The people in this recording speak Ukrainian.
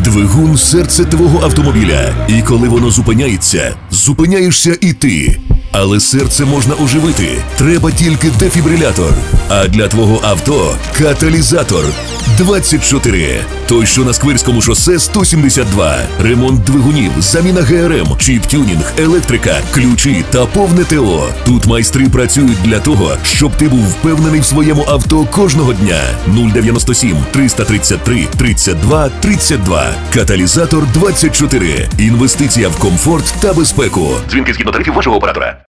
Двигун – серце твого автомобіля. І коли воно зупиняється, зупиняєшся і ти. Але серце можна оживити. Треба тільки дефібрилятор. А для твого авто – каталізатор. 24. Той, що на Сквирському шосе 172. Ремонт двигунів, заміна ГРМ, чіп-тюнінг, електрика, ключі та повне ТО. Тут майстри працюють для того, щоб ти був впевнений в своєму авто кожного дня. 097 333 32 32. Каталізатор 24. Інвестиція в комфорт та безпеку. Дзвінки згідно тарифів вашого оператора.